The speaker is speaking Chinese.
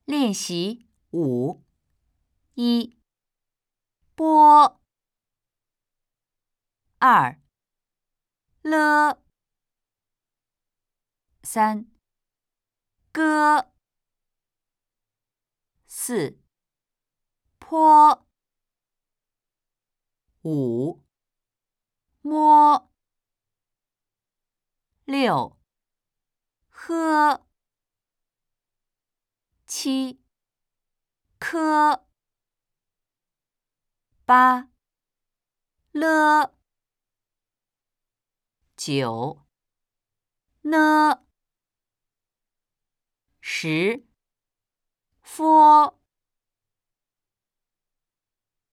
练习5：1、波； 2、了； 3、歌； 4、坡； 5、摸； 6、喝； 7、科； 8、了； 9、呢； 10、佛。